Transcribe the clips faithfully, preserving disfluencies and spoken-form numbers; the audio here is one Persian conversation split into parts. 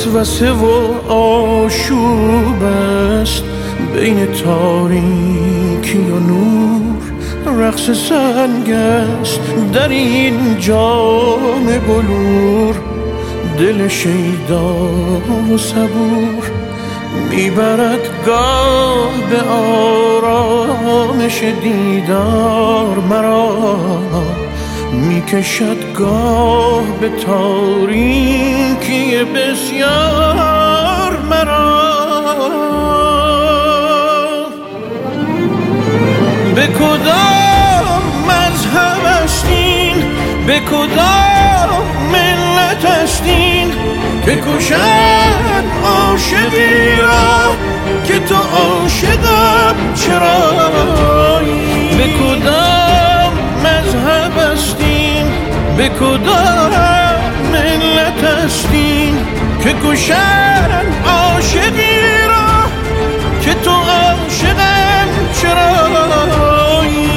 وسوسه و آشوب است، بین تاریکی و نور رقص سنگ است. در این جام بلور دل شیدا و صبور میبرد گاه به آرامش دیدار مرا، میکشد گاه به تاریکی بسیار مرا. به کدام مذهب هستین، به کدام ملت هستین که کشد عاشقی را که تو عاشقم چرایی؟ به کدام مذهب هستین، به کدام ملت هستین که کشد عاشقی را که تو عاشقم چرایی؟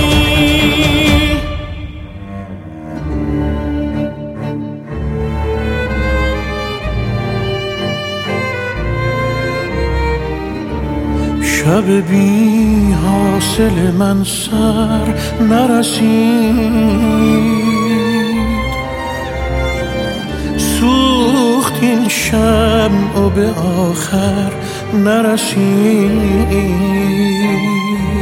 شب بی حاصل من سر نرسید، سوخت این شمع و به آخر نرسید.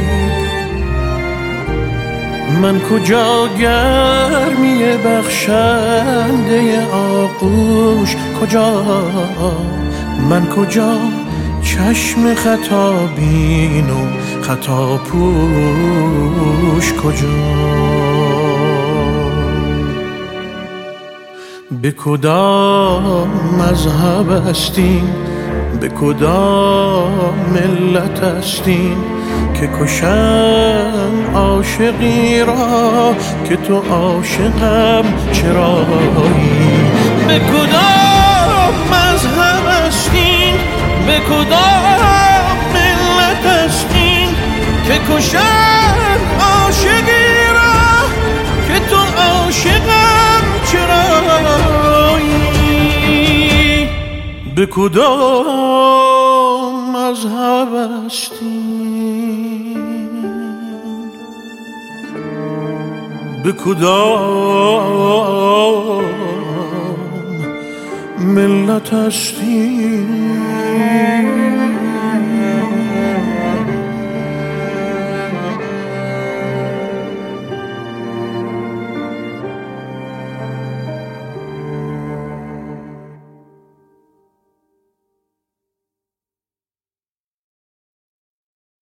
من کجا گرمی بخشنده آغوش، کجا من کجا چشم خطا بین و خطا پوش کجا؟ به کدام مذهب هستین، به کدام ملت هستین که کشن عاشقی را که تو عاشقم چرایی؟ به کدام مذهب هستین، به کدام ملت هستین که کشن عاشقی را که تو عاشقم چرایی؟ به کدام مذهب هستین، به کدام ملت هستین